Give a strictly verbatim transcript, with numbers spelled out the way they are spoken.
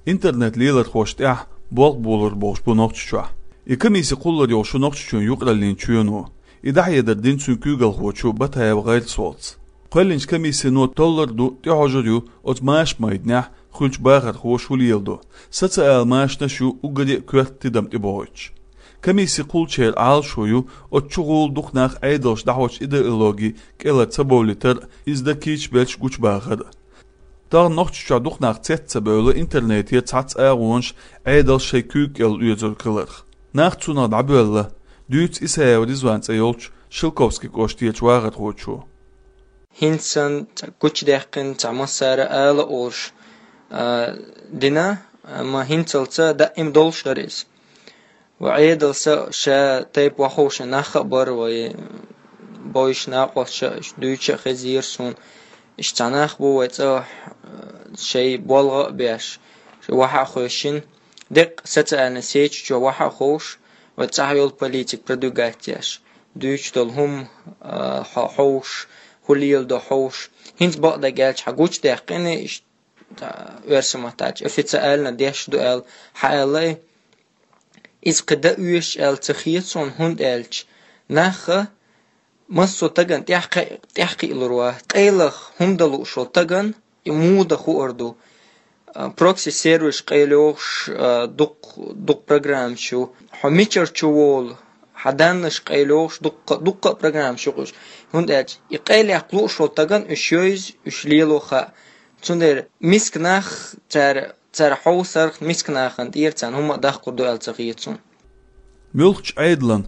Internet liiler خوش تيح بوق بولر بوش بنوقتشوا. إكميسي قولر يوشو نوقتشون يقرلين تشيونو. إذا يدر دين سنكوغل خوشو بتايا وغير صوت. قلنش كميسي نو تولر دو تيحوجريو أت ماش مايدنح خلش باغر خوش وليلدو. ستسأل ماش نشو وقدي كوات تدم تبوش. كميسي قول شير عال شويو أت شغول دخناخ عيدلش دعوش إيديولوجي كلا تسبوليتر إزدا كيش بلش قوش باغر. Daar nog tja doch nach zetze beule internet hier tats erwunsch edel shekük el üzerkler. Nach zu na dabelle düts is er dis wants eyolch Shilkovski kostiech wagat rochu. Hinsen kuch dechen tamasara ala olsh dina ma hinselsa da im dolshdaris. Wa edelsa sha tayb wahosh na khabar wa boish na qosh düche khazirsun اشتناخ بو ويتا شيء بولغ بيش واحد خوشين دق ستة نسيج جو واحد خوش وتعيول بوليتيك برودوغاتيش دوش دلهم خوش هوليل دو خوش هنت بعد جالش حقوش دقيقة إش ورسمتاج افتسألنا ديش دوال حالي إذ قد ويش ال تخيصون هند الش ناخه مصو تغن تحقي تحقي الروا قيلخ هم دلو شو تغن يمود خو اردو بروكسي سيرفيس قيلوش دق دق برنامج شو حميتشر شوول حدانش قيلوش دق دق برنامج شو هندج يقيل يقلو شو تغن اشيوز اشليلو خا تندر مسكناخ تر تر حوسر مسكناخ انت يرتن هم داخ قدو التغيتون ملخش ايدلن